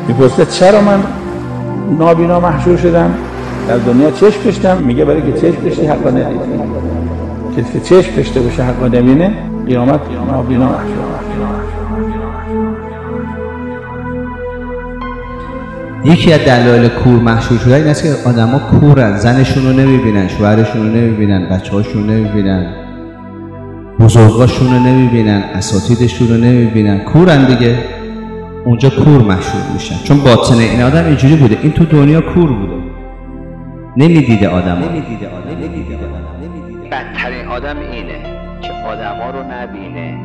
میپرسه چرا من نابینا محشور شدم؟ در دنیا چشم داشتم. میگه برای که چشم داشتی حق ندیدی. کسی که چشم داشته باشه حق نبینه، قیامت نابینا محشور. یکی از دلایل کور محشور شدن این است که آدما کورن، زنشون رو نمیبینن، شوهرشون رو نمیبینن، بچه‌هاشون رو نمیبینن، بزرگاشون رو نمیبینن، اساتیدشون رو نمیبینن، کورن دیگه. اونجا کور محشور میشن، چون باطن این آدم اینجوری بوده، این تو دنیا کور بوده، نمیدیده آدما. بدترین آدم اینه که آدما رو نبینه.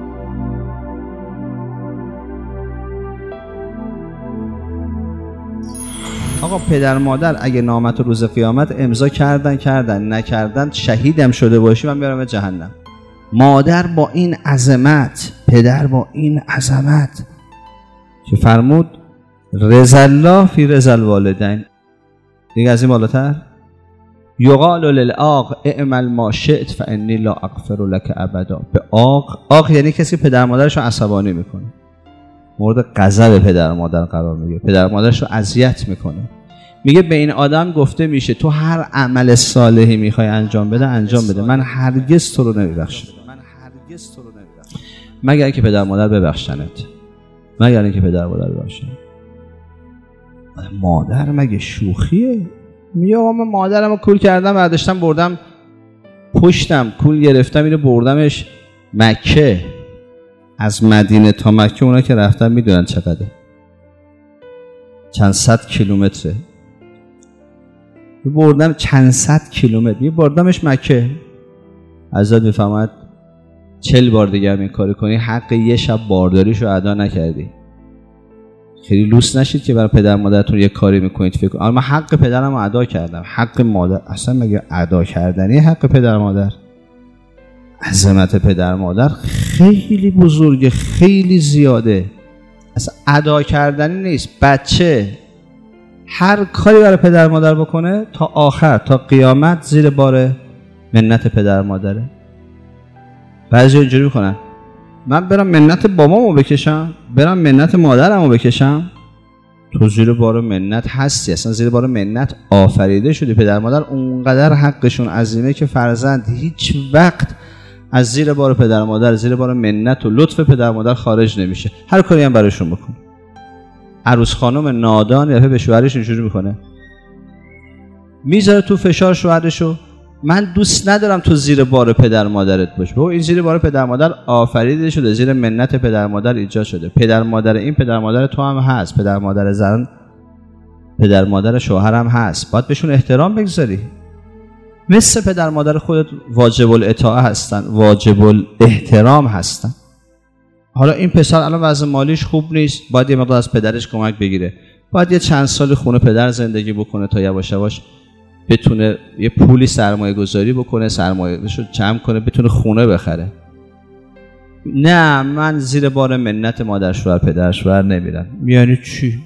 آقا پدر مادر اگه نامت روز قیامت امضا کردن نکردن، شهیدم شده باشی من میارم جهنم. مادر با این عظمت، پدر با این عظمت که فرمود رضا الله فی رضا الوالدین. دیگه از این بالاتر یقال للعاق اعمل ما شئت فانی لا اغفر لک ابدا. به عاق یعنی کسی پدر مادرش رو عصبانی میکنه، مورد غضب پدر مادر قرار میگیره، پدر مادرش رو اذیت میکنه. میگه به این آدم گفته میشه تو هر عمل صالحی میخوای انجام بده، من هرگز تو رو نمیبخشم مگر اینکه پدر مادر ببخشنت. مادر مگه شوخیه؟ میگه آقا من مادرمو کول کردم، برداشتم بردم پشتم، کول گرفتم اینو بردمش مکه. از مدینه تا مکه اونا که رفتن میدونن چقدره، چند صد کیلومتره. بردم چند صد کیلومتر، بردمش مکه. ازت میفهمد 40 بار دیگه هم این کارو کنی حق یه شب بارداریشو ادا نکردی. خیلی لوس نشید که برای پدر مادرتون یه کاری میکنید فکر کنید من حق پدرمو ادا کردم. حق مادر اصلا مگه ادا کردنی حق پدر مادر؟ عظمت پدر مادر خیلی بزرگه، خیلی زیاده، اصلا ادا کردنی نیست. بچه هر کاری برای پدر مادر بکنه تا آخر، تا قیامت زیر بار منت پدر مادره. بعضی اینجوری میکنن من برم منت بابامو بکشم، برم منت مادرمو بکشم. تو زیر بار منت هستی، اصلا زیر بار منت آفریده شدی. پدر مادر اونقدر حقشون عظیمه که فرزند هیچ وقت از زیر بار پدر مادر، زیر بار منت و لطف پدر مادر خارج نمیشه. هر کاری هم براشون بکن. عروس خانم نادان یه به شوهرش اینجوری میکنه، میذاره تو فشار شوهرشو، من دوست ندارم تو زیر بار پدر مادرت باش. بابا این زیر بار پدر مادر آفریده شده، زیر منت پدر مادر ایجاد شده. پدر مادر این پدر مادر تو هم هست، پدر مادر زن، پدر مادر شوهر هم هست. باید بهشون احترام بگذاری. مثل پدر مادر خودت واجب الاطاعه هستن، واجب الاحترام هستن. حالا این پسر الان وضع مالیش خوب نیست، باید یه مقدار از پدرش کمک بگیره، باید یه چند سال خونه پدر زندگی بکنه تا یواش یواش بتونه یه پولی سرمایه گذاری بکنه، سرمایه‌شو جمع کنه، بتونه خونه بخره. نه من زیر بار منت مادر شوهر پدر شوهر نمیرم. یعنی چی؟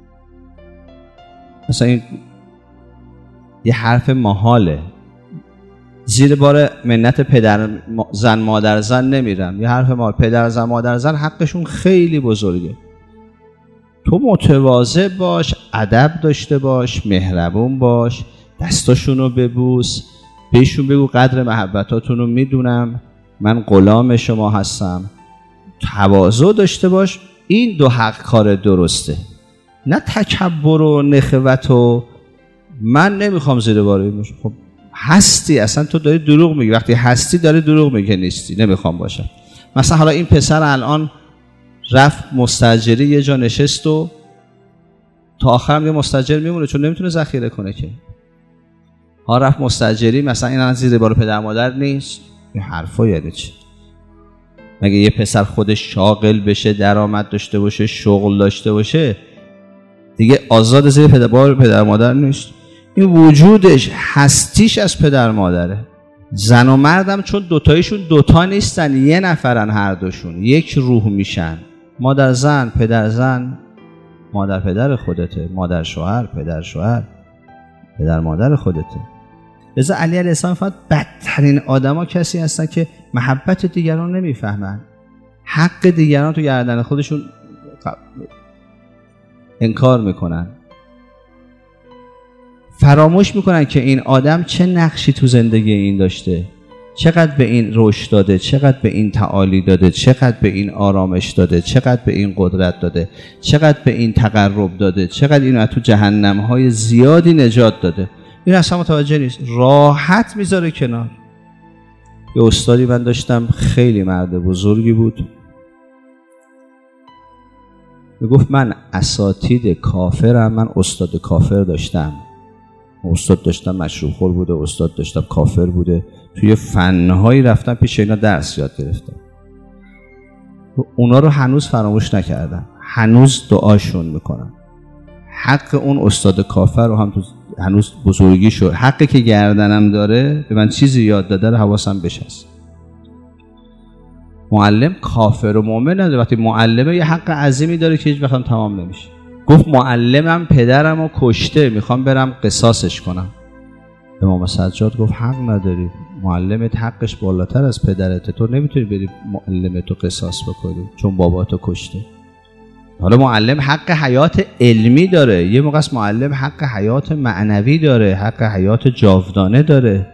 مثلا این یه حرف محاله. زیر بار منت پدر زن مادر زن نمیرم، یه حرف محال. پدر زن مادر زن حقشون خیلی بزرگه. تو متواضع باش، ادب داشته باش، مهربون باش، دستاشون رو ببوس، بهشون بگو قدر محبتاتون رو میدونم، من غلام شما هستم. تواضع داشته باش. این دو حق کار درسته، نه تکبر و نخوت و من نمیخوام زیر بار باشم. خب هستی، اصلا تو داری دروغ میگی. وقتی هستی داری دروغ میگی نیستی، نمیخوام باشم. مثلا حالا این پسر الان رفت مستاجری یه جا نشست و تا آخر هم یه مستاجر میمونه چون نمیتونه ذخیره کنه که. ها رفت مستاجری، مثلا این الان زیر بار پدر مادر نیست. این حرفا یعنی چی؟ مگه یه پسر خودش شاغل بشه، درآمد داشته باشه، شغل داشته باشه، دیگه آزاد زیر بار پدر مادر نیست؟ این وجودش، هستیش از پدر مادره. زن و مردم چون دوتایشون دوتا نیستن، یه نفرن، هر دوشون یک روح میشن. مادر زن، پدر زن، مادر پدر خودته، مادر شوهر، پدر شوهر، پدر مادر خودته. لذا علی علیه السلام فرمود بدترین آدما کسی هستن که محبت دیگران نمیفهمن، حق دیگران تو گردن خودشون انکار میکنن، فراموش میکنن که این آدم چه نقشی تو زندگی این داشته، چقدر به این رشد داده، چقدر به این تعالی داده، چقدر به این آرامش داده، چقدر به این قدرت داده، چقدر به این تقرب داده، چقدر اینو تو جهنم‌های زیادی نجات داده. این اصلا متوجه نیست، راحت میذاره کنار. یه استادی من داشتم، خیلی مرد بزرگی بود، میگفت من اساتید کافرم، من استاد کافر داشتم، استاد داشتم مشروب خور بوده، استاد داشتم کافر بوده، توی فنهایی رفتم پیش اینا درس یاد گرفتم، اونا رو هنوز فراموش نکردم، هنوز دعاشون میکنم. حق اون استاد کافر رو هم هنوز بزرگی شد، حقی که گردنم داره به من چیزی یاد داده رو حواسم بشه. معلم کافر و مؤمن نداره، وقتی معلمه یه حق عظیمی داره که هیچ وقت هم تمام نمیشه. گفت معلمم پدرم رو کشته، میخوام برم قصاصش کنم. امام سجاد گفت حق نداری، معلمت حقش بالاتر از پدرته، تو نمیتونی بری معلمتو قصاص بکنی چون باباتو کشته. حالا معلم حق حیات علمی داره، یه موقع معلم حق حیات معنوی داره، حق حیات جاودانه داره.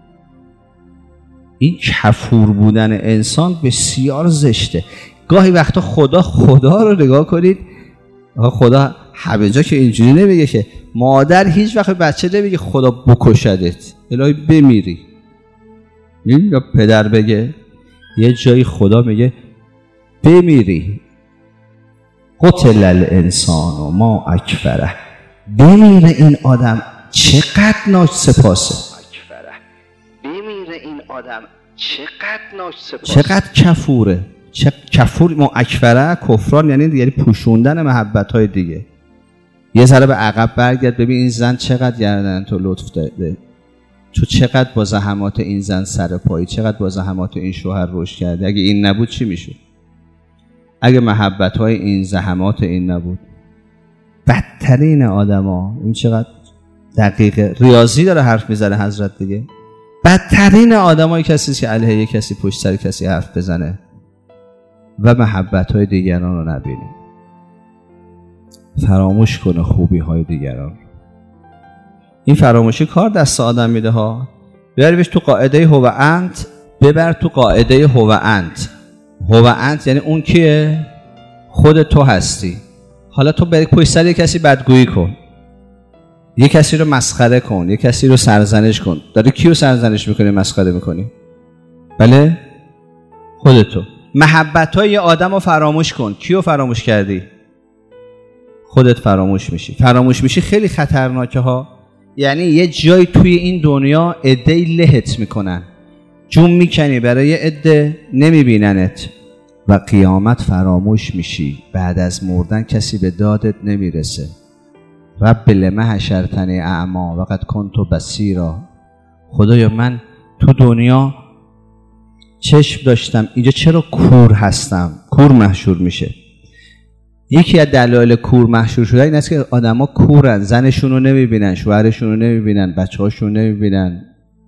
این کفور بودن انسان بسیار زشته. گاهی وقتا خدا رو نگاه کنید، خدا همه جا که اینجوری نمیگه که مادر هیچ وقت بچه نمیگه خدا بکشدت الهی بمیری، یا پدر بگه، یه جایی خدا میگه بمیری. قتل الانسان و ما اکفره، بمیره این آدم چقدر ناسپاسه، بمیره این آدم چقدر ناسپاسه، چقدر کفوره. کفور ما اکفره کفران یعنی پوشوندن محبت‌های دیگه. یه ذره به عقب برگرد ببین این زن چقدر گردن تو لطف داده، تو چقدر با زحمات این زن سر پایی، چقدر با زحمات این شوهر رشد کرده. اگه این نبود چی میشد؟ اگه محبت‌های این، زحمات این نبود. بدترین آدما، این چقدر دقیقه ریاضی داره حرف میزنه حضرت دیگه. بدترین آدمای کسی که علیه یک کسی پشت سر کسی حرف بزنه و محبت‌های دیگران رو نبینه، فراموش کنه خوبی‌های دیگران. این فراموشی کار دست آدم میده ها. بیاریش تو قاعده هو انت، ببر تو قاعده هو انت. هو انت یعنی اون کیه؟ خود تو هستی. حالا تو بری پشت سر کسی بدگویی کن، یه کسی رو مسخره کن، یه کسی رو سرزنش کن. داری کیو سرزنش میکنی، مسخره میکنی؟ بله؟ خودتو. محبت‌های یه آدم رو فراموش کن، کیو فراموش کردی؟ خودت فراموش میشی. فراموش میشی خیلی خطرناکه ها. یعنی یه جای توی این دنیا عده‌ای لهت میکنن، جون میکنی برای عده، نمیبیننت و قیامت فراموش میشی. بعد از مردن کسی به دادت نمیرسه. رب لم حشرتنی اعمی وقد کنت بصیرا. خدایا من تو دنیا چشم داشتم، اینجا چرا کور هستم؟ کور محشور میشه. یکی از دلایل کور محشور شدن این است که آدما کورن، زنشون رو نمیبینن، شوهرشون رو نمیبینن، بچه‌هاشون رو نمیبینن،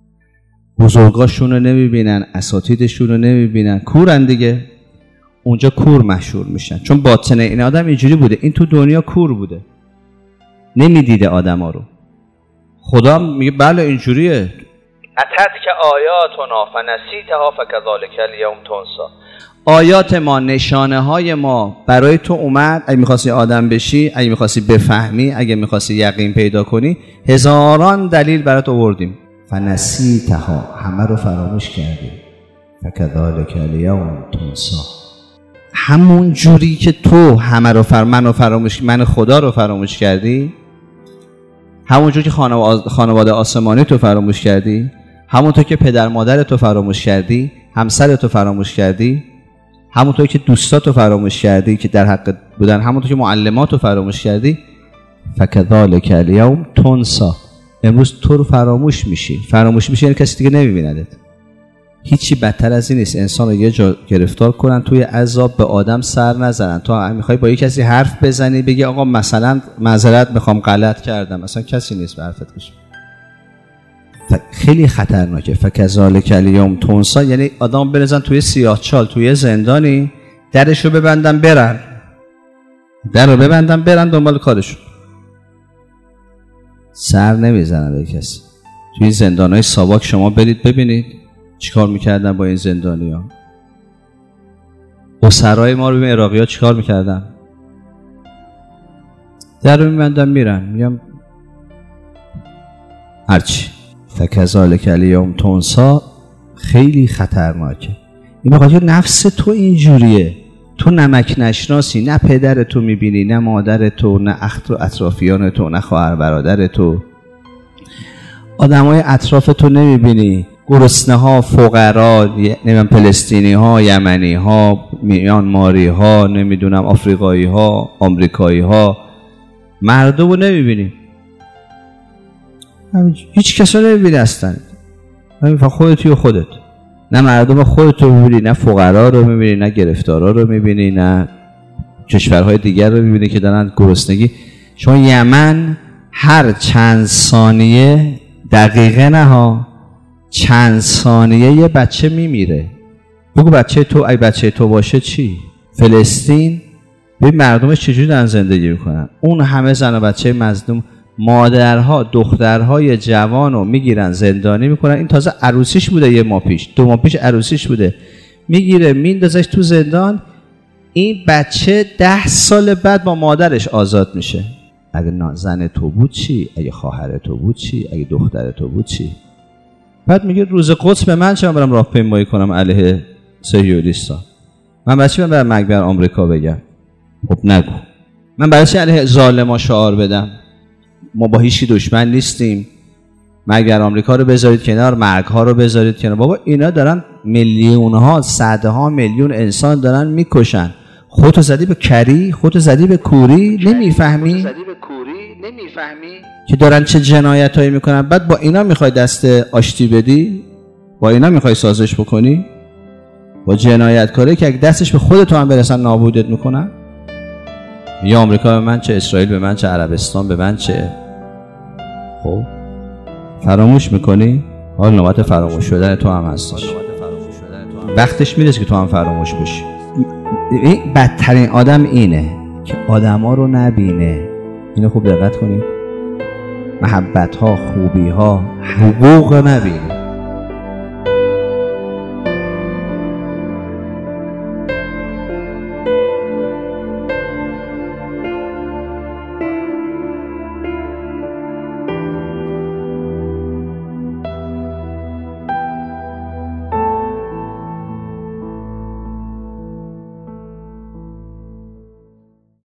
بزرگاشون رو نمیبینن، اساتیدشون رو نمیبینن، کورن دیگه. اونجا کور محشور میشن، چون باطن این آدم اینجوری بوده، این تو دنیا کور بوده، نمیدیده آدما رو. خدا میگه بله اینجوریه. اتت که آیاتنا فنسیتها فکذالک الیوم تنسی. آیات ما، نشانه های ما برای تو اومد. اگه میخواستی آدم بشی، اگه میخواستی بفهمی، اگه میخواستی یقین پیدا کنی، هزاران دلیل برات آوردیم. فنسیتها، همه رو فراموش کردی. فکذالک الیوم تنسی. همون جوری که تو همه رو من خدا رو فراموش کردی، همون جوری که خانواده آسمانی تو فراموش کردی، همونطور که پدر مادر تو فراموش کردی، همسر تو فراموش کردی، همونطور که دوستاتو فراموش کردی که در حق بودن، همونطور که معلماتو فراموش کردی، فکذالک الیوم تنسی. امروز تو رو فراموش میشی. فراموش میشی یعنی کسی دیگه نمیبیندت. هیچی بدتر از این نیست انسان رو یه جا گرفتار کنن توی عذاب، به آدم سر نزنن. تو میخوای با یه کسی حرف بزنی، بگی آقا مثلا معذرت میخوام غلط کردم، مثلا کسی نیست به حرفت گوش. خیلی خطرناکه. فکذالک الیوم تنسی یعنی آدم بنزن توی سیاهچال، توی زندانی، درشو ببندن برن. در رو ببندن برن دنبال کارشون، سر نمیزنن به کسی. توی این زندانهای ساواک شما برید ببینید چیکار میکردن با این زندانی ها. اسرای ما رو ببین عراقی ها چیکار میکردن، در رو میبندن میرن. میگم هرچی فکذالک الیوم تنسا خیلی خطرناکه. این بخاطر نفس تو اینجوریه، تو نمک نشناسی، نه پدر تو میبینی، نه مادر تو، نه اطرافیان تو، نه خواهر برادر تو، آدمای اطراف تو نمیبینی، گرسنه ها، فقرا، نمیدونم فلسطینی ها، یمنی ها، میانماری ها، نمیدونم آفریقایی ها، آمریکایی ها، مردم رو نمیبینی، هیچ کس رو نمیبینی اصلا. فقط خودتی و خودت، نه مردم خودت رو میبینی، نه فقرا رو میبینی، نه گرفتارا رو میبینی، نه کشورهای دیگر رو میبینی که دارن گرسنگی. شما یمن هر چند ثانیه، دقیقه نه ها، چند ثانیه یه بچه میمیره. بگو بچه تو، ای بچه تو باشه چی؟ فلسطین ببین مردمش چجوری دارن زندگی میکنن، اون همه زن و بچه مظلوم، مادرها دخترهای جوان رو میگیرن زندانی میکنن. این تازه عروسیش بوده، 1 ماه پیش 2 ماه پیش عروسیش بوده، میگیره میندازش تو زندان. این بچه 10 سال بعد با مادرش آزاد میشه. اگه زن تو بود چی؟ اگه خواهر تو بود چی؟ اگه دختر تو بود چی؟ بعد میگه روز قدس به من چه برم راهپیمایی کنم علیه صهیونیست‌ها؟ من برای چی برم مرگ بر آمریکا بگم؟ خب نگو. من برای چی علیه ظالما شعار بدم؟ ما با هیچی دشمن نیستیم، مگر آمریکا رو بذارید کنار، مرگ ها رو بذارید کنار. بابا اینا دارن میلیون ها، صدها میلیون انسان دارن میکشن. خودتو زدی به کری، خودتو زدی به کوری، نمیفهمی که دارن چه جنایتایی میکنن؟ بعد با اینا میخوای دست آشتی بدی؟ با اینا میخوای سازش بکنی؟ با جنایتکاری که اگه دستش به خودتو هم برسن نابودت میکنن؟ یا آمریکا به من چه، اسرائیل به من چه، عربستان به من چه. خب فراموش میکنی؟ حال نوبت فراموش شدن تو هم هستش، وقتش میرسه که تو هم فراموش بشی. این بدترین آدم اینه که آدم ها رو نبینه. اینو خوب دقت کنید، محبت ها، خوبی ها، حقوق نبینه.